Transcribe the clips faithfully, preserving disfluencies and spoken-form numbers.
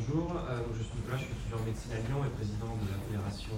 bonjour. Euh, je suis Nicolas, je suis étudiant en médecine à Lyon et président de la fédération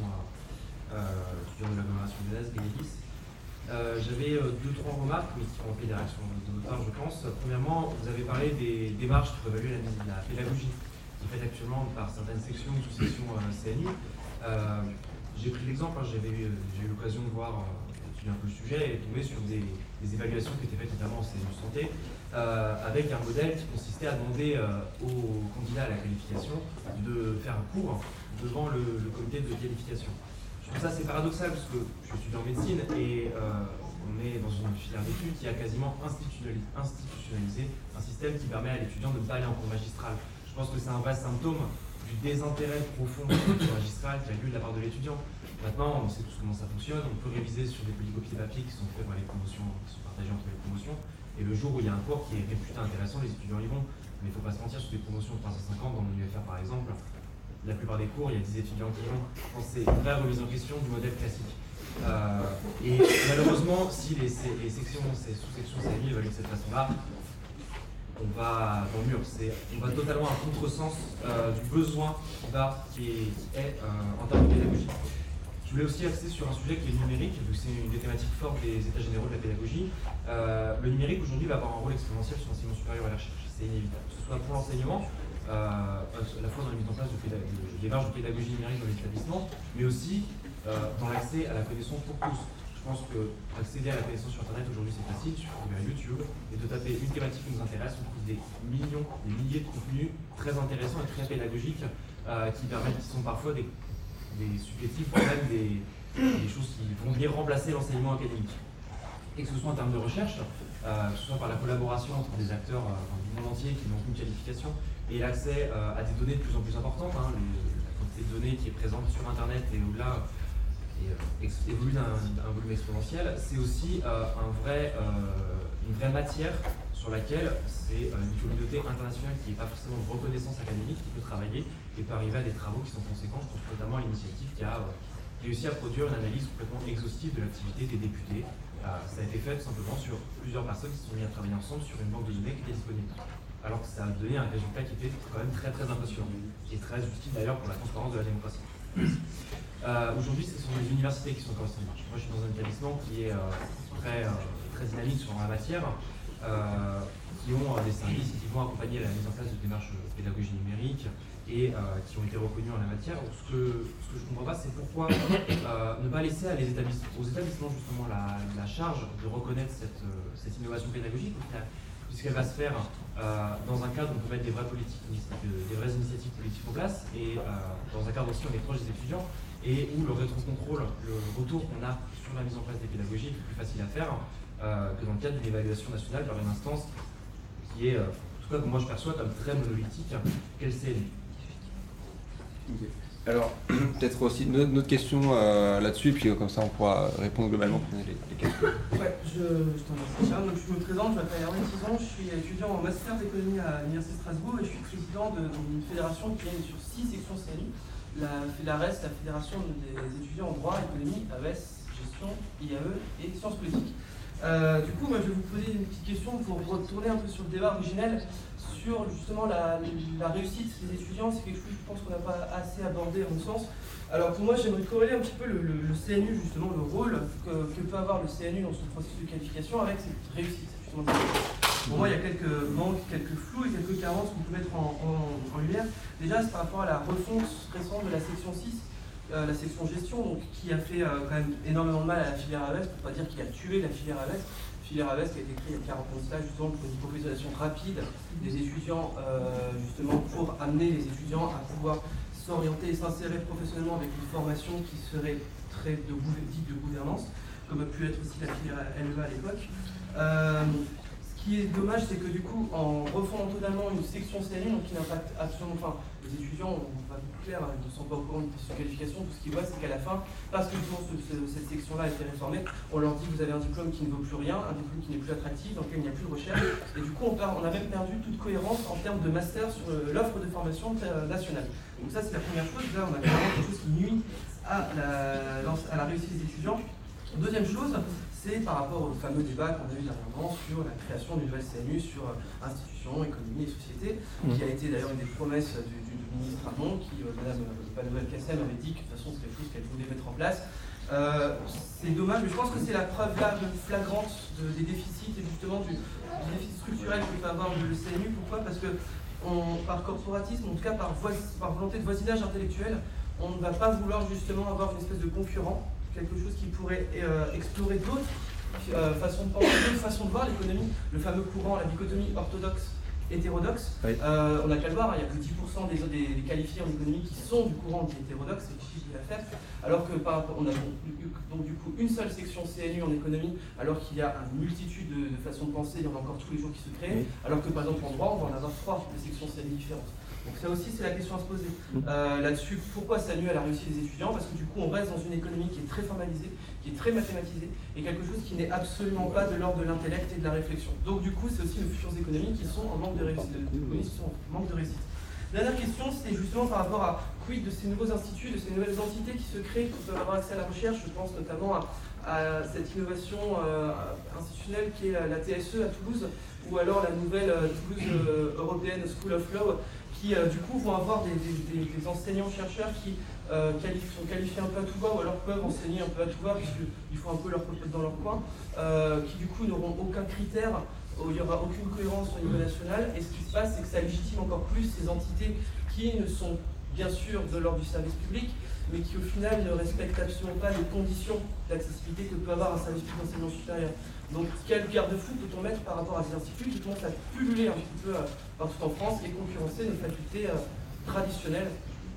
euh, étudiant de l'agglomération lyonnaise, Génélis. Euh, J'avais euh, deux, trois remarques, mais qui ont fait des réactions de votre part, je pense. Premièrement, vous avez parlé des démarches pour évaluer la, la pédagogie qui est faite actuellement par certaines sections ou sous-sections euh, C N U. Euh, J'ai pris l'exemple, hein, j'ai eu, eu l'occasion de voir, euh, étudier un peu le sujet et tomber sur des, des évaluations qui étaient faites notamment en C N U Santé, euh, avec un modèle qui consistait à demander euh, aux candidats à la qualification de faire un cours devant le, le comité de qualification. Je trouve ça assez paradoxal parce que je suis étudiant en médecine et euh, on est dans une filière d'études qui a quasiment institutionnalisé, institutionnalisé un système qui permet à l'étudiant de ne pas aller en cours magistral. Je pense que c'est un vrai symptôme du désintérêt profond du cours magistral qui a lieu de la part de l'étudiant. Maintenant, on sait tous comment ça fonctionne, on peut réviser sur des polycopies de papier qui sont faites par les promotions, qui sont partagées entre les promotions, et le jour où il y a un cours qui est réputé intéressant, les étudiants y vont. Mais il ne faut pas se mentir, sur des promotions de trois cent cinquante, dans mon U F R par exemple, la plupart des cours, il y a dix étudiants qui y vont. Je pense que c'est une vraie remise en question du modèle classique. Euh, et malheureusement, si les, les sections, ces sous-sections C N U évaluent de cette façon-là, on va dans le mur. On va totalement à contresens euh, du besoin qui, va, qui est, qui est euh, en termes de pédagogie. Je voulais aussi axer sur un sujet qui est le numérique, vu que c'est une des thématiques fortes des états généraux de la pédagogie. Euh, le numérique aujourd'hui va avoir un rôle exponentiel sur l'enseignement supérieur et la recherche. C'est inévitable, que ce soit pour l'enseignement, euh, à la fois dans la mise en place de, de, de démarches de pédagogie numérique dans les établissements, mais aussi euh, dans l'accès à la connaissance pour tous. Je pense qu'accéder à la connaissance sur Internet aujourd'hui c'est facile, il suffit d'aller à YouTube et de taper une thématique qui nous intéresse, on trouve des millions, des milliers de contenus très intéressants et très pédagogiques euh, qui permettent, qui sont parfois des, des supplétifs, même des, des choses qui vont venir remplacer l'enseignement académique. Et que ce soit en termes de recherche, euh, que ce soit par la collaboration entre des acteurs euh, du monde entier qui n'ont qu'une qualification et l'accès euh, à des données de plus en plus importantes, hein, les, la quantité de données qui est présente sur Internet et au-delà et euh, évolue d'un volume exponentiel, c'est aussi euh, un vrai, euh, une vraie matière sur laquelle c'est euh, une communauté internationale qui n'est pas forcément de reconnaissance académique qui peut travailler et peut arriver à des travaux qui sont conséquents. Je pense notamment à l'initiative qui a euh, réussi à produire une analyse complètement exhaustive de l'activité des députés. Euh, ça a été fait tout simplement sur plusieurs personnes qui se sont mis à travailler ensemble sur une banque de données qui était disponible. Alors que ça a donné un résultat qui était quand même très très impressionnant, qui est très utile d'ailleurs pour la transparence de la démocratie. Euh, Aujourd'hui, ce sont les universités qui sont encore en marche. Moi, je suis dans un établissement qui est euh, très, euh, très dynamique sur la matière, euh, qui ont euh, des services qui vont accompagner la mise en place de démarches de pédagogie numérique et euh, qui ont été reconnus en la matière. Donc, ce que, ce que je ne comprends pas, c'est pourquoi euh, ne pas laisser à les établissements, aux établissements justement la, la charge de reconnaître cette, euh, cette innovation pédagogique, puisqu'elle va se faire euh, dans un cadre où on peut mettre des vraies politiques, des vraies initiatives politiques en place, et euh, dans un cadre aussi où on est proche des étudiants, et où le rétro-contrôle, le retour qu'on a sur la mise en place des pédagogies est plus facile à faire euh, que dans le cadre d'une évaluation nationale par une instance qui est, euh, en tout cas que moi je perçois comme très monolithique, qu'elle C N U. Okay. Alors, peut-être aussi une autre, une autre question euh, là-dessus, puis euh, comme ça on pourra répondre globalement pour les, les questions. Ouais, je, je t'en remercie. Donc, je me présente, je m'appelle Hervé Tison, je suis étudiant en master d'économie à l'Université de Strasbourg et je suis président d'une fédération qui est sur six sections C N U. La FEDARES, la Fédération des étudiants en droit, économie, A V E S, gestion, I A E et sciences politiques. Euh, du coup, moi, je vais vous poser une petite question pour retourner un peu sur le débat originel sur justement la, la réussite des étudiants. C'est quelque chose que je pense qu'on n'a pas assez abordé à mon sens. Alors pour moi, j'aimerais corréler un petit peu le, le, le C N U, justement, le rôle que, que peut avoir le C N U dans son processus de qualification avec cette réussite. Justement. Pour moi, il y a quelques manques, quelques flous et quelques carences qu'on peut mettre en, en, en lumière. Déjà, c'est par rapport à la refonte récente de la section six, euh, la section gestion, donc, qui a fait euh, quand même énormément de mal à la filière A V E S, pour ne pas dire qu'il a tué la filière A V E S. Filière A V E S qui a été créée il y a quarante ans de cela, justement pour une professionnalisation rapide des étudiants, euh, justement pour amener les étudiants à pouvoir s'orienter et s'insérer professionnellement avec une formation qui serait très de, dite de gouvernance, comme a pu être aussi la filière L E A à l'époque. Euh, Ce qui est dommage, c'est que du coup, en refondant totalement une section C N U, donc qui n'impacte absolument, enfin, les étudiants, on va être clair, hein, ils ne sont pas au courant de cette qualification, tout ce qu'ils voient, c'est qu'à la fin, parce que justement ce, ce, cette section-là a été réformée, on leur dit que vous avez un diplôme qui ne vaut plus rien, un diplôme qui n'est plus attractif, dans lequel il n'y a plus de recherche, et du coup, on, part, on a même perdu toute cohérence en termes de master sur l'offre de formation nationale. Donc ça, c'est la première chose. Là, on a vraiment quelque chose qui nuit à la, à la réussite des étudiants. Deuxième chose, c'est par rapport au fameux débat qu'on a eu dernièrement sur la création d'une nouvelle C N U sur institutions, économie et société, mmh. qui a été d'ailleurs une des promesses du, du, du ministre Hamon, qui, euh, Madame Vallaud-Belkacem, avait dit que de toute façon c'est quelque chose qu'elle voulait mettre en place. Euh, c'est dommage, mais je pense que c'est la preuve là flagrante de, des déficits et justement du, du déficit structurel que peut avoir le C N U. Pourquoi? Parce que on, par corporatisme, en tout cas par, voici, par volonté de voisinage intellectuel, on ne va pas vouloir justement avoir une espèce de concurrent, quelque chose qui pourrait euh, explorer d'autres euh, façons de penser, d'autres façons de voir l'économie, le fameux courant, la dichotomie orthodoxe hétérodoxe. Oui. Euh, on n'a qu'à le voir, hein, il n'y a que dix pour cent des, des, des qualifiés en économie qui sont du courant dit hétérodoxe, c'est le chiffre de la F F, alors que par rapport, on a donc, donc du coup une seule section C N U en économie, alors qu'il y a une multitude de, de façons de penser, il y en a encore tous les jours qui se créent, oui. Alors que par exemple en droit, on va en avoir trois des sections C N U différentes. Donc ça aussi, c'est la question à se poser. Euh, Là-dessus, pourquoi S A N U elle a réussi les étudiants? Parce que du coup, on reste dans une économie qui est très formalisée, qui est très mathématisée, et quelque chose qui n'est absolument pas de l'ordre de l'intellect et de la réflexion. Donc du coup, c'est aussi nos futures économies qui sont en manque de réussite. De, de, de, sont en manque de réussite. Dernière question, c'est justement par rapport à quid de ces nouveaux instituts, de ces nouvelles entités qui se créent, qui peuvent avoir accès à la recherche. Je pense notamment à, à cette innovation euh, institutionnelle qui est la, la T S E à Toulouse, ou alors la nouvelle euh, Toulouse euh, European School of Law, qui euh, du coup vont avoir des, des, des enseignants-chercheurs qui euh, qualifient, sont qualifiés un peu à tout va, ou alors peuvent enseigner un peu à tout va, puisqu'ils font un peu leur popote dans leur coin, euh, qui du coup n'auront aucun critère, où il n'y aura aucune cohérence au niveau national, et ce qui se passe, c'est que ça légitime encore plus ces entités qui ne sont bien sûr de l'ordre du service public, mais qui au final ne respectent absolument pas les conditions d'accessibilité que peut avoir un service public d'enseignement supérieur. Donc quel garde-fou peut-on mettre par rapport à ces instituts qui commencent à pulluler un petit peu euh, partout en France et concurrencer nos facultés euh, traditionnelles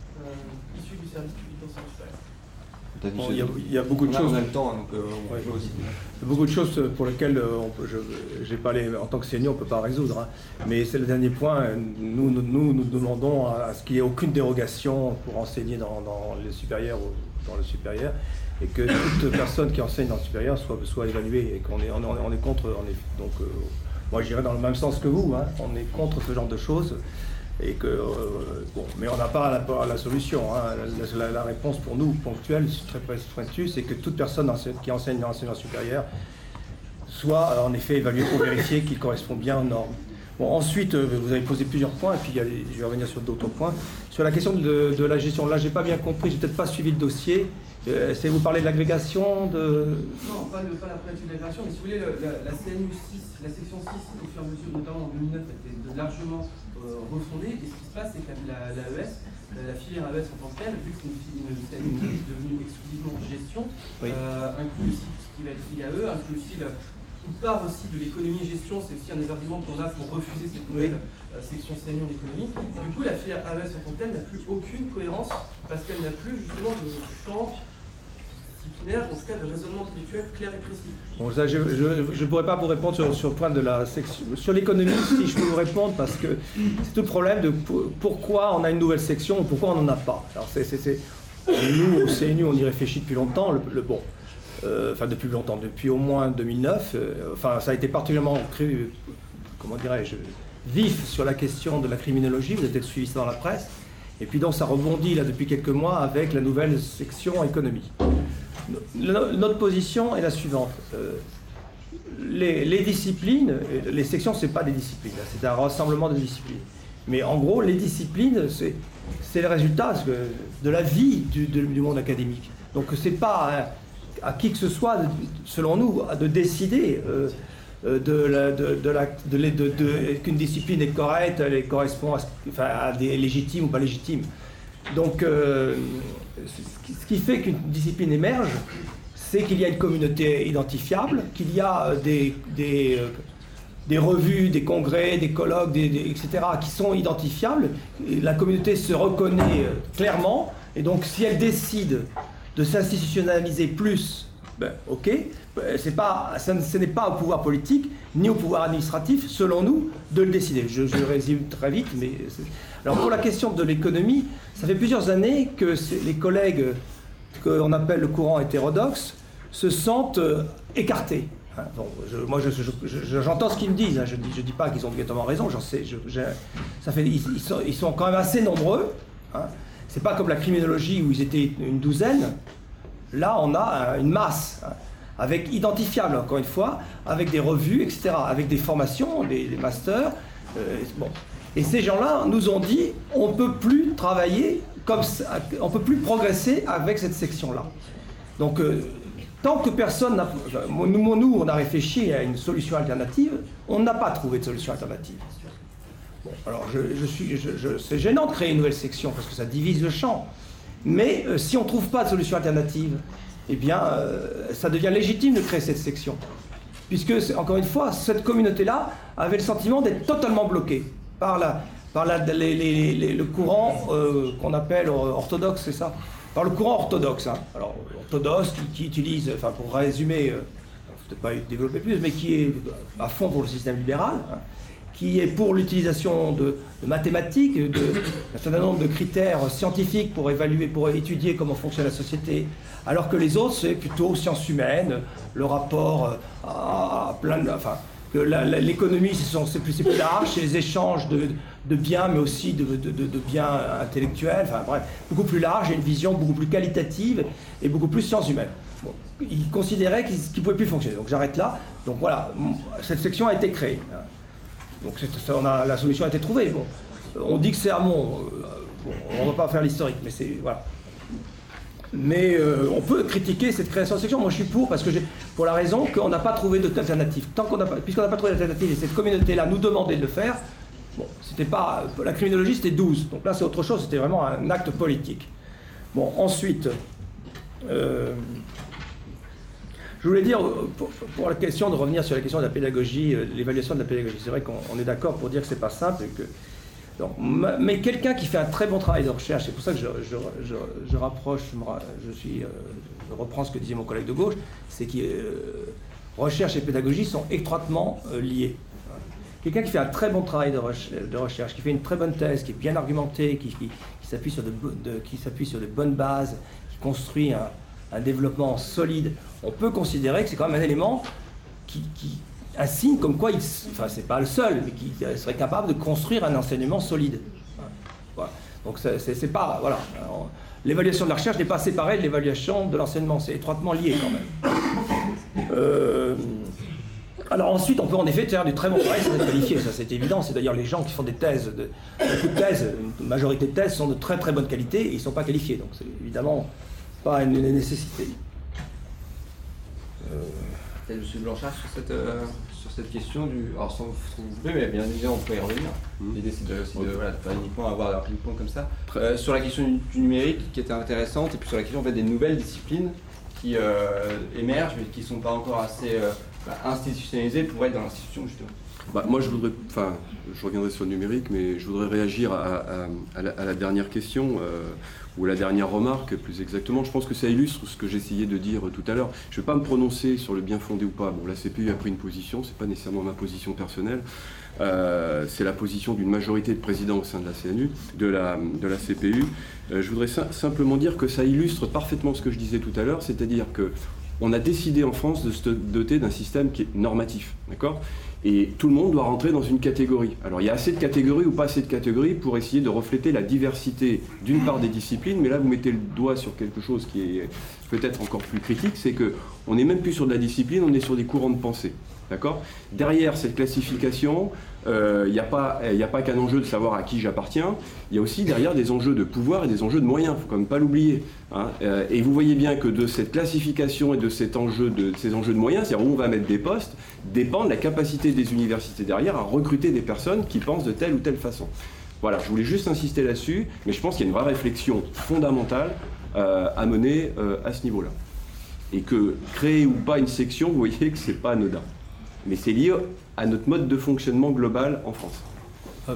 euh, issues du service public d'enseignement supérieur? Bon, il, y a, il y a beaucoup de choses. On a le temps, donc euh, on ouais, peut aussi. Il y a beaucoup de choses pour lesquelles euh, on peut, je n'ai pas les, en tant que senior, on ne peut pas résoudre. Hein. Mais c'est le dernier point. Nous, nous, nous, nous demandons à, à ce qu'il n'y ait aucune dérogation pour enseigner dans, dans le supérieur ou dans le supérieur, et que toute personne qui enseigne dans le supérieur soit, soit évaluée, et qu'on est, on est, on est contre. On est, donc, euh, moi, j'irais dans le même sens que vous. Hein. On est contre ce genre de choses. Et que, euh, bon, mais on n'a pas la, la solution. Hein. La, la, la réponse pour nous, ponctuelle, très pointue, c'est que toute personne qui enseigne dans l'enseignement supérieur soit en effet évaluée pour vérifier qu'il correspond bien aux normes. Bon, ensuite, vous avez posé plusieurs points, et puis je vais revenir sur d'autres points. Sur la question de, de la gestion, là, j'ai pas bien compris, j'ai peut-être pas suivi le dossier. Euh, c'est vous parlez de l'agrégation de... Non, pas, le, pas la problématique de l'agrégation, mais si vous voulez, le, la, la C N U six, la section six, au fur et à mesure, notamment en deux mille neuf, était largement euh, refondée. Et ce qui se passe, c'est que la, la E S, la, la filière A E S en tant que telle, vu que c'est une, une C N U qui est devenue exclusivement gestion, oui. euh, inclut aussi ce qui va être lié à eux, inclut aussi le, une part aussi de l'économie et gestion, c'est aussi un des arguments qu'on a pour refuser cette nouvelle oui. euh, section C N U en économie. Du coup, la filière A E S en tant que telle n'a plus aucune cohérence parce qu'elle n'a plus justement de champ disciplinaire, en tout cas de raisonnement intellectuel clair et précis. Bon, ça, je ne pourrais pas vous répondre sur, sur le point de la section. Sur l'économie, si je peux vous répondre, parce que c'est tout le problème de pourquoi on a une nouvelle section ou pourquoi on n'en a pas. Alors, c'est, c'est, c'est... Nous, au C N U, on y réfléchit depuis longtemps. Le, le, bon, euh, enfin, depuis longtemps, depuis au moins deux mille neuf. Euh, enfin, ça a été particulièrement, comment dirais-je, vif sur la question de la criminologie. Vous avez peut-être suivi ça dans la presse. Et puis donc, ça rebondit là depuis quelques mois avec la nouvelle section économie. Notre position est la suivante. Euh, les, les disciplines, les sections, ce n'est pas des disciplines, c'est un rassemblement de disciplines. Mais en gros, les disciplines, c'est, c'est le résultat de la vie du, de, du monde académique. Donc, ce n'est pas à, à qui que ce soit, selon nous, de décider euh, de, la, de, de, la, de, de, de, de qu'une discipline est correcte, elle correspond à, enfin, à des légitimes ou pas légitimes. Donc, euh, ce qui fait qu'une discipline émerge, c'est qu'il y a une communauté identifiable, qu'il y a des, des, des revues, des congrès, des colloques, des, des, et cetera, qui sont identifiables. Et la communauté se reconnaît clairement, et donc si elle décide de s'institutionnaliser plus, ben, ok, c'est pas, ça, ce n'est pas au pouvoir politique, ni au pouvoir administratif, selon nous, de le décider. Je, je résume très vite, mais... C'est... Alors pour la question de l'économie, ça fait plusieurs années que les collègues qu'on appelle le courant hétérodoxe se sentent euh, écartés. Hein, bon, je, moi, je, je, je, j'entends ce qu'ils me disent. Hein, je ne dis, je dis pas qu'ils ont obligatoirement raison. J'en sais. Je, je, ça fait, ils, ils, sont, ils sont quand même assez nombreux. Hein. C'est pas comme la criminologie où ils étaient une douzaine. Là, on a une masse, hein, avec identifiable encore une fois, avec des revues, et cetera, avec des formations, des, des masters. Euh, bon. Et ces gens-là nous ont dit, on ne peut plus travailler comme ça, on ne peut plus progresser avec cette section-là. Donc, euh, tant que personne n'a... Nous, nous, on a réfléchi à une solution alternative, on n'a pas trouvé de solution alternative. Bon, alors, je, je suis, je, je, c'est gênant de créer une nouvelle section, parce que ça divise le champ. Mais euh, si on ne trouve pas de solution alternative, eh bien, euh, ça devient légitime de créer cette section. Puisque, encore une fois, cette communauté-là avait le sentiment d'être totalement bloquée par, la, par la, les, les, les, le courant euh, qu'on appelle orthodoxe, c'est ça ? Par le courant orthodoxe. Hein. Alors, orthodoxe qui, qui utilise, enfin, pour résumer, euh, peut-être pas développer plus, mais qui est à fond pour le système libéral, hein, qui est pour l'utilisation de, de mathématiques, de, d'un certain nombre de critères scientifiques pour évaluer, pour étudier comment fonctionne la société, alors que les autres, c'est plutôt sciences humaines, le rapport à, à plein de... Enfin, que la, la, l'économie, c'est plus, c'est plus large, c'est les échanges de, de biens, mais aussi de, de, de, de biens intellectuels, enfin bref, beaucoup plus large, et une vision beaucoup plus qualitative et beaucoup plus sciences humaines. Bon, ils considéraient qu'ils ne pouvaient plus fonctionner, donc j'arrête là. Donc voilà, cette section a été créée. Donc ça, on a, la solution a été trouvée. Bon, on dit que c'est à Mont, euh, bon, on ne va pas faire l'historique, mais c'est... Voilà. Mais euh, on peut critiquer cette création de section. Moi, je suis pour, parce que j'ai, pour la raison qu'on n'a pas trouvé d'alternative. Tant qu'on n'a pas, puisqu'on n'a pas trouvé d'alternative et cette communauté-là nous demandait de le faire, bon, c'était pas, la criminologie, c'était douze. Donc là, c'est autre chose. C'était vraiment un acte politique. Bon, ensuite, euh, je voulais dire, pour, pour la question de revenir sur la question de la pédagogie, euh, l'évaluation de la pédagogie. C'est vrai qu'on on est d'accord pour dire que c'est pas simple et que. Donc, mais quelqu'un qui fait un très bon travail de recherche, c'est pour ça que je, je, je, je rapproche, je, suis, je reprends ce que disait mon collègue de gauche, c'est que euh, recherche et pédagogie sont étroitement euh, liés. Quelqu'un qui fait un très bon travail de recherche, de recherche, qui fait une très bonne thèse, qui est bien argumentée, qui, qui, qui s'appuie sur, de, de, qui s'appuie sur de bonnes bases, qui construit un, un développement solide, on peut considérer que c'est quand même un élément qui... qui un signe comme quoi, il, enfin c'est pas le seul, mais qui serait capable de construire un enseignement solide. Voilà. Donc c'est, c'est, c'est pas, voilà. Alors, l'évaluation de la recherche n'est pas séparée de l'évaluation de l'enseignement, c'est étroitement lié quand même. Euh, alors ensuite, on peut en effet faire du très bon travail sans être qualifié, ça c'est évident. C'est d'ailleurs les gens qui font des thèses, de, beaucoup de thèses, une majorité de thèses sont de très très bonne qualité et ils ne sont pas qualifiés, donc c'est évidemment pas une, une nécessité. Euh, M. Blanchard sur cette, euh, sur cette question du... Alors sans vous couper, mais bien évidemment on peut y revenir. Mmh. L'idée c'est de, c'est de, voilà, de pas uniquement avoir un ping-pong comme ça. Euh, sur la question du, du numérique qui était intéressante, et puis sur la question en fait, des nouvelles disciplines qui euh, émergent mais qui ne sont pas encore assez euh, bah, institutionnalisées pour être dans l'institution justement. Bah, moi je voudrais, enfin je reviendrai sur le numérique, mais je voudrais réagir à, à, à, la, à la dernière question. Euh, ou la dernière remarque, plus exactement. Je pense que ça illustre ce que j'essayais de dire tout à l'heure. Je ne vais pas me prononcer sur le bien fondé ou pas. Bon, la C P U a pris une position, ce n'est pas nécessairement ma position personnelle. Euh, c'est la position d'une majorité de présidents au sein de la C N U, de la, de la C P U. Euh, je voudrais sim- simplement dire que ça illustre parfaitement ce que je disais tout à l'heure, c'est-à-dire qu'on a décidé en France de se doter d'un système qui est normatif, d'accord ? Et tout le monde doit rentrer dans une catégorie. Alors il y a assez de catégories ou pas assez de catégories pour essayer de refléter la diversité d'une part des disciplines, mais là vous mettez le doigt sur quelque chose qui est peut-être encore plus critique, c'est qu'on n'est même plus sur de la discipline, on est sur des courants de pensée. D'accord ? Derrière cette classification, il euh, n'y a pas, y a pas qu'un enjeu de savoir à qui j'appartiens, il y a aussi derrière des enjeux de pouvoir et des enjeux de moyens, il ne faut quand même pas l'oublier. Hein. Euh, et vous voyez bien que de cette classification et de, cet enjeu de, de ces enjeux de moyens, c'est-à-dire où on va mettre des postes, dépend de la capacité des universités derrière à recruter des personnes qui pensent de telle ou telle façon. Voilà, je voulais juste insister là-dessus, mais je pense qu'il y a une vraie réflexion fondamentale euh, à mener euh, à ce niveau-là. Et que créer ou pas une section, vous voyez que c'est pas anodin. Mais c'est lié à notre mode de fonctionnement global en France. Euh,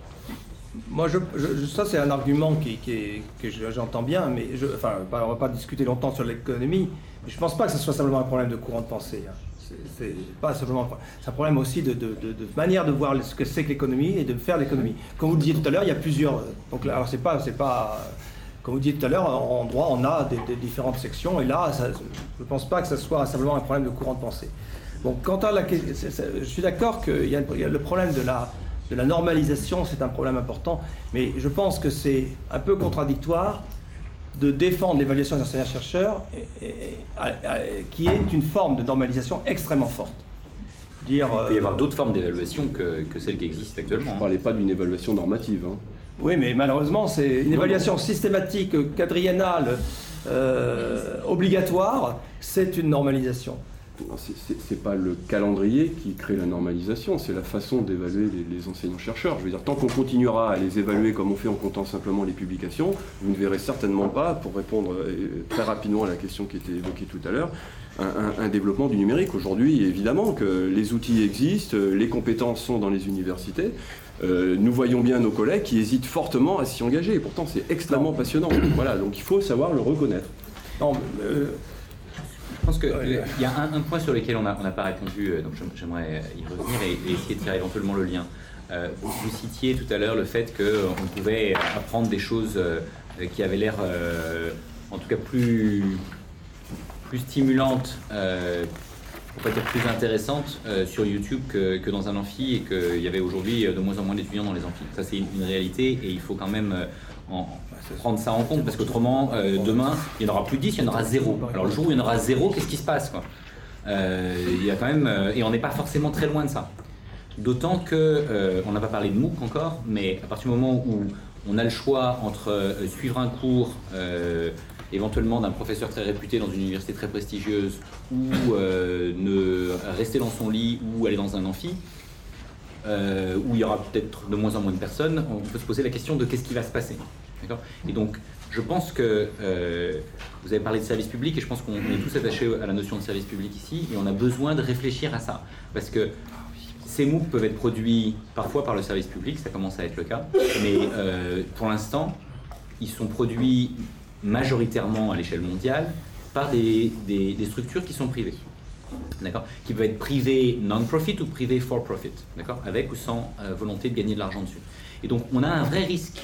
moi, je, je, ça c'est un argument qui, qui est, que j'entends bien, mais je, enfin, on ne va pas discuter longtemps sur l'économie, mais je ne pense pas que ce soit simplement un problème de courant de pensée. Hein. C'est, c'est pas simplement, c'est un problème aussi de, de, de, de manière de voir ce que c'est que l'économie et de faire l'économie. Comme vous le disiez tout à l'heure, il y a plusieurs. Donc, alors c'est pas, c'est pas. Comme vous disiez tout à l'heure, en droit, on a des, des différentes sections, et là, ça, je ne pense pas que ce soit simplement un problème de courant de pensée. Bon, quant à la question, je suis d'accord qu'il y a, il y a le problème de la, de la normalisation, c'est un problème important, mais je pense que c'est un peu contradictoire de défendre l'évaluation des enseignants-chercheurs, et, et, et, qui est une forme de normalisation extrêmement forte. dire... Il peut y avoir d'autres formes d'évaluation que, que celles qui existent actuellement. Je ne parlais pas d'une évaluation normative. Hein. Oui, mais malheureusement, c'est une évaluation systématique, quadriennale, euh, obligatoire, c'est une normalisation. Ce n'est pas le calendrier qui crée la normalisation, c'est la façon d'évaluer les, les enseignants-chercheurs. Je veux dire, tant qu'on continuera à les évaluer comme on fait en comptant simplement les publications, vous ne verrez certainement pas, pour répondre très rapidement à la question qui était évoquée tout à l'heure, un, un, un développement du numérique. Aujourd'hui, évidemment que les outils existent, les compétences sont dans les universités. Euh, nous voyons bien nos collègues qui hésitent fortement à s'y engager. Et pourtant, c'est extrêmement passionnant. Voilà, donc il faut savoir le reconnaître. Non, euh, Je pense qu'il ouais. y a un, un point sur lequel on n'a on pas répondu, donc j'aimerais y revenir et, et essayer de faire éventuellement le lien. Euh, vous, vous citiez tout à l'heure le fait qu'on pouvait apprendre des choses euh, qui avaient l'air, euh, en tout cas, plus, plus stimulantes, euh, pour pas dire plus intéressantes, euh, sur YouTube que, que dans un amphi, et qu'il y avait aujourd'hui de moins en moins d'étudiants dans les amphis. Ça, c'est une, une réalité, et il faut quand même euh, en prendre ça en compte, parce qu'autrement, euh, demain, il n'y en aura plus dix, il y en aura zéro. Alors le jour où il y en aura zéro, qu'est-ce qui se passe, quoi ? euh, il y a quand même, euh, et on n'est pas forcément très loin de ça. D'autant que, euh, on n'a pas parlé de MOOC encore, mais à partir du moment où on a le choix entre euh, suivre un cours, euh, éventuellement d'un professeur très réputé dans une université très prestigieuse, ou euh, ne rester dans son lit, ou aller dans un amphi, euh, où il y aura peut-être de moins en moins de personnes, on peut se poser la question de qu'est-ce qui va se passer. Et donc, je pense que euh, vous avez parlé de service public, et je pense qu'on est tous attachés à la notion de service public ici, et on a besoin de réfléchir à ça. Parce que ces MOOC peuvent être produits parfois par le service public, ça commence à être le cas, mais euh, pour l'instant, ils sont produits majoritairement à l'échelle mondiale par des, des, des structures qui sont privées. D'accord, qui peuvent être privées non-profit ou privées for-profit, d'accord, avec ou sans euh, volonté de gagner de l'argent dessus. Et donc, on a un vrai risque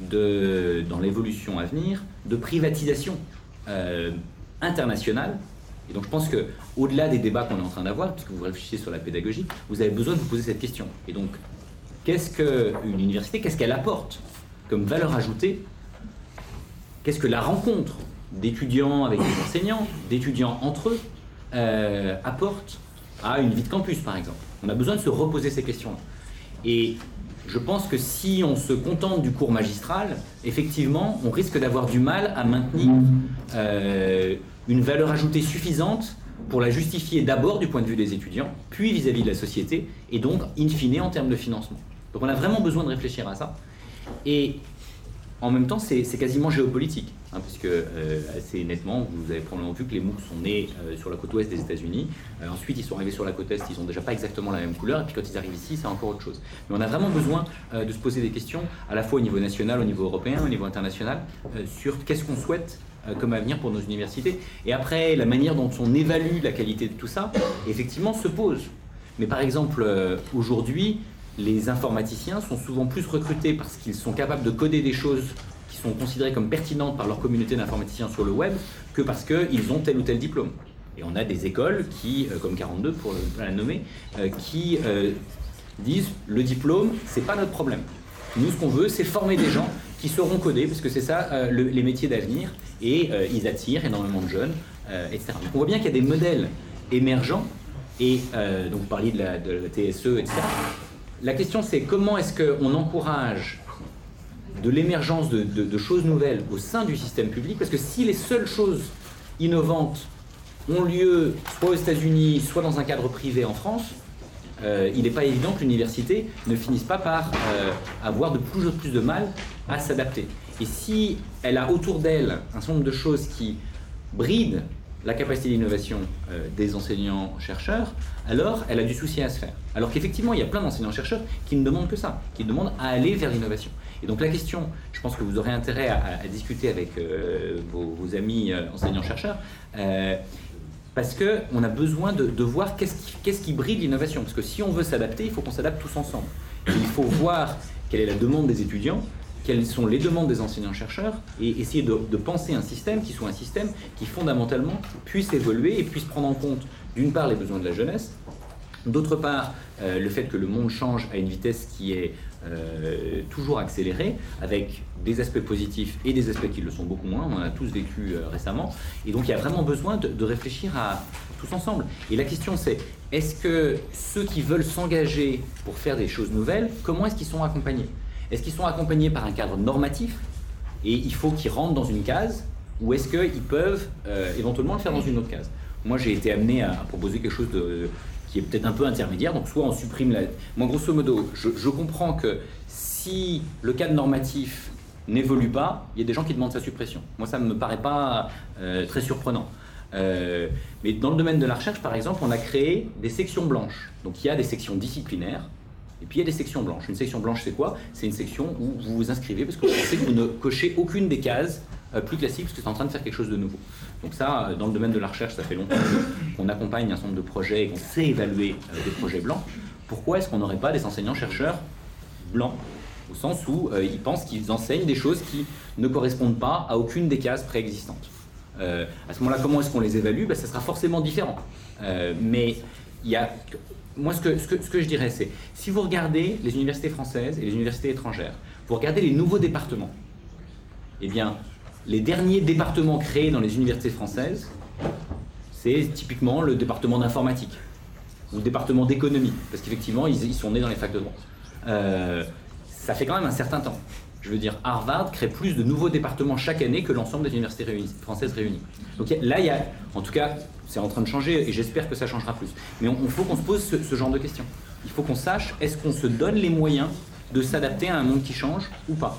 De, dans l'évolution à venir, de privatisation euh, internationale. Et donc je pense qu'au-delà des débats qu'on est en train d'avoir, puisque vous réfléchissez sur la pédagogie, vous avez besoin de vous poser cette question. Et donc, qu'est-ce qu'une université, qu'est-ce qu'elle apporte comme valeur ajoutée? Qu'est-ce que la rencontre d'étudiants avec des enseignants, d'étudiants entre eux, euh, apporte à une vie de campus, par exemple? On a besoin de se reposer ces questions-là. Et je pense que si on se contente du cours magistral, effectivement, on risque d'avoir du mal à maintenir euh, une valeur ajoutée suffisante pour la justifier d'abord du point de vue des étudiants, puis vis-à-vis de la société, et donc, in fine, en termes de financement. Donc on a vraiment besoin de réfléchir à ça. Et en même temps, c'est quasiment géopolitique, hein, puisque euh, assez nettement, vous avez probablement vu que les MOOC sont nés euh, sur la côte ouest des États-Unis. Euh, ensuite, ils sont arrivés sur la côte est, ils n'ont déjà pas exactement la même couleur, et puis quand ils arrivent ici, c'est encore autre chose. Mais on a vraiment besoin euh, de se poser des questions, à la fois au niveau national, au niveau européen, au niveau international, euh, sur qu'est-ce qu'on souhaite euh, comme avenir pour nos universités. Et après, la manière dont on évalue la qualité de tout ça, effectivement, se pose. Mais par exemple, euh, aujourd'hui, les informaticiens sont souvent plus recrutés parce qu'ils sont capables de coder des choses qui sont considérées comme pertinentes par leur communauté d'informaticiens sur le web que parce qu'ils ont tel ou tel diplôme. Et on a des écoles qui, comme quarante-deux pour la nommer, qui euh, disent le diplôme, c'est pas notre problème. Nous, ce qu'on veut, c'est former des gens qui sauront coder, parce que c'est ça euh, le, les métiers d'avenir, et euh, ils attirent énormément de jeunes, euh, et cetera. Donc on voit bien qu'il y a des modèles émergents, et euh, donc vous parliez de la, de la T S E, et cetera. La question, c'est comment est-ce qu'on encourage de l'émergence de, de, de choses nouvelles au sein du système public, parce que si les seules choses innovantes ont lieu soit aux États-Unis, soit dans un cadre privé en France, euh, il n'est pas évident que l'université ne finisse pas par euh, avoir de plus en plus de mal à s'adapter. Et si elle a autour d'elle un certain nombre de choses qui brident la capacité d'innovation euh, des enseignants-chercheurs, alors elle a du souci à se faire. Alors qu'effectivement, il y a plein d'enseignants-chercheurs qui ne demandent que ça, qui demandent à aller vers l'innovation. Et donc la question, je pense que vous aurez intérêt à, à discuter avec euh, vos, vos amis euh, enseignants-chercheurs, euh, parce qu'on a besoin de, de voir qu'est-ce qui, qu'est-ce qui bride l'innovation. Parce que si on veut s'adapter, il faut qu'on s'adapte tous ensemble. Et il faut voir quelle est la demande des étudiants, quelles sont les demandes des enseignants-chercheurs, et essayer de, de penser un système qui soit un système qui fondamentalement puisse évoluer et puisse prendre en compte d'une part les besoins de la jeunesse, d'autre part euh, le fait que le monde change à une vitesse qui est euh, toujours accélérée, avec des aspects positifs et des aspects qui le sont beaucoup moins, on en a tous vécu euh, récemment, et donc il y a vraiment besoin de, de réfléchir à tous ensemble. Et la question c'est, est-ce que ceux qui veulent s'engager pour faire des choses nouvelles, comment est-ce qu'ils sont accompagnés? Est-ce qu'ils sont accompagnés par un cadre normatif et il faut qu'ils rentrent dans une case, ou est-ce qu'ils peuvent euh, éventuellement le faire dans une autre case? Moi, j'ai été amené à proposer quelque chose de, qui est peut-être un peu intermédiaire, donc soit on supprime la... Moi, grosso modo, je, je comprends que si le cadre normatif n'évolue pas, il y a des gens qui demandent sa suppression. Moi, ça ne me paraît pas euh, très surprenant. Euh, mais dans le domaine de la recherche, par exemple, on a créé des sections blanches. Donc il y a des sections disciplinaires, et puis il y a des sections blanches. Une section blanche, c'est quoi? C'est une section où vous vous inscrivez parce que vous pensez que vous ne cochez aucune des cases euh, plus classiques parce que c'est en train de faire quelque chose de nouveau. Donc ça, dans le domaine de la recherche, ça fait longtemps qu'on accompagne un certain nombre de projets et qu'on sait évaluer euh, des projets blancs. Pourquoi est-ce qu'on n'aurait pas des enseignants-chercheurs blancs? Au sens où euh, ils pensent qu'ils enseignent des choses qui ne correspondent pas à aucune des cases préexistantes. Euh, à ce moment-là, comment est-ce qu'on les évalue? Ben, ça sera forcément différent. Euh, mais il y a... Moi, ce que, ce, que, ce que je dirais, c'est si vous regardez les universités françaises et les universités étrangères, vous regardez les nouveaux départements, eh bien, les derniers départements créés dans les universités françaises, c'est typiquement le département d'informatique ou le département d'économie, parce qu'effectivement, ils, ils sont nés dans les facs de droit. Euh, ça fait quand même un certain temps. Je veux dire, Harvard crée plus de nouveaux départements chaque année que l'ensemble des universités réunies, françaises réunies. Donc là, il y a, en tout cas, c'est en train de changer et j'espère que ça changera plus. Mais il faut qu'on se pose ce, ce genre de questions. Il faut qu'on sache, est-ce qu'on se donne les moyens de s'adapter à un monde qui change ou pas?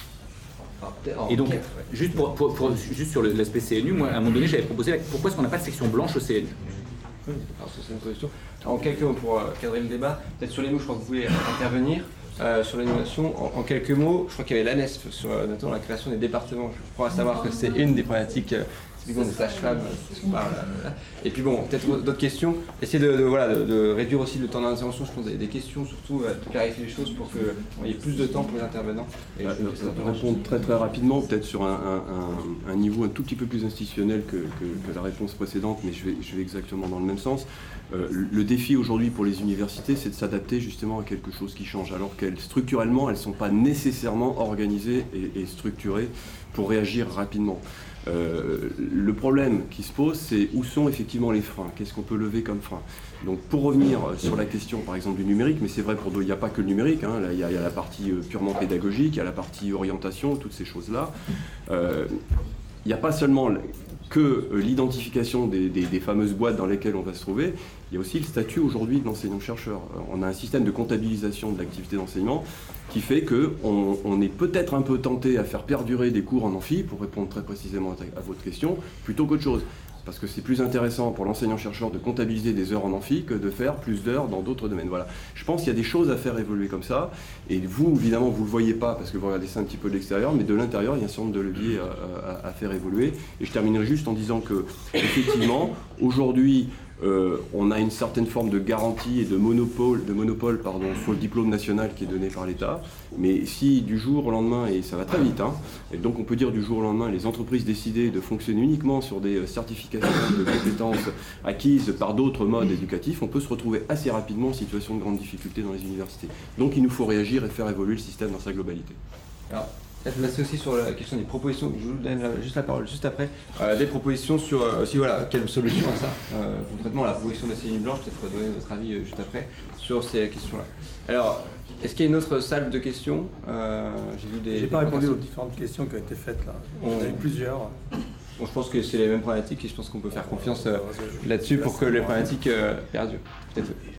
Et donc, juste, pour, pour, pour, juste sur l'aspect C N U, moi, à un moment donné, j'avais proposé pourquoi est-ce qu'on n'a pas de section blanche au C N U? Alors, c'est une question. En quelques mots, pour cadrer le débat, peut-être sur les mots, je crois que vous pouvez intervenir. Euh, sur l'animation, en, en quelques mots, je crois qu'il y avait l'A N E S F sur euh, notamment la création des départements. Je crois savoir que c'est une des problématiques euh, typiquement des sages-femmes. Euh, et puis bon, peut-être d'autres questions. Essayer de, de, voilà, de, de réduire aussi le temps d'intervention, je pense, des, des questions, surtout euh, de clarifier les choses pour qu'il y ait plus de temps pour les intervenants. Et bah, je vais répondre très très rapidement, peut-être sur un, un, un, un niveau un tout petit peu plus institutionnel que, que, que la réponse précédente, mais je vais, je vais exactement dans le même sens. Euh, le défi aujourd'hui pour les universités, c'est de s'adapter justement à quelque chose qui change, alors qu'elles, structurellement, elles ne sont pas nécessairement organisées et, et structurées pour réagir rapidement. Euh, le problème qui se pose, c'est où sont effectivement les freins? Qu'est-ce qu'on peut lever comme frein? Donc pour revenir sur la question par exemple du numérique, mais c'est vrai pour il n'y a pas que le numérique, hein, là, il, y a, il y a la partie purement pédagogique, il y a la partie orientation, toutes ces choses-là. Euh, il n'y a pas seulement que l'identification des, des, des fameuses boîtes dans lesquelles on va se trouver, il y a aussi le statut aujourd'hui de l'enseignant-chercheur. On a un système de comptabilisation de l'activité d'enseignement qui fait qu'on on est peut-être un peu tenté à faire perdurer des cours en amphi, pour répondre très précisément à, à votre question, plutôt qu'autre chose. Parce que c'est plus intéressant pour l'enseignant-chercheur de comptabiliser des heures en amphi que de faire plus d'heures dans d'autres domaines. Voilà. Je pense qu'il y a des choses à faire évoluer comme ça. Et vous, évidemment, vous ne le voyez pas parce que vous regardez ça un petit peu de l'extérieur, mais de l'intérieur, il y a un certain nombre de leviers à, à, à faire évoluer. Et je terminerai juste en disant que, effectivement, aujourd'hui, Euh, on a une certaine forme de garantie et de monopole, de monopole pardon, sur le diplôme national qui est donné par l'État. Mais si du jour au lendemain, et ça va très vite, hein, et donc on peut dire du jour au lendemain, les entreprises décidaient de fonctionner uniquement sur des certifications de compétences acquises par d'autres modes éducatifs, on peut se retrouver assez rapidement en situation de grande difficulté dans les universités. Donc il nous faut réagir et faire évoluer le système dans sa globalité. Alors, là, c'est aussi sur la question des propositions, je vous donne juste la parole juste après, euh, des propositions sur euh, aussi voilà, quelle solution à ça, euh, concrètement la proposition de la C N U blanche, peut-être donner votre avis euh, juste après sur ces questions-là. Alors, est-ce qu'il y a une autre salve de questions? euh, J'ai vu des. J'ai pas répondu aux différentes questions qui ont été faites là, on a eu plusieurs. Bon, je pense que c'est les mêmes problématiques et je pense qu'on peut faire confiance euh, là-dessus pour que les problématiques euh, perdurent. Peut-être.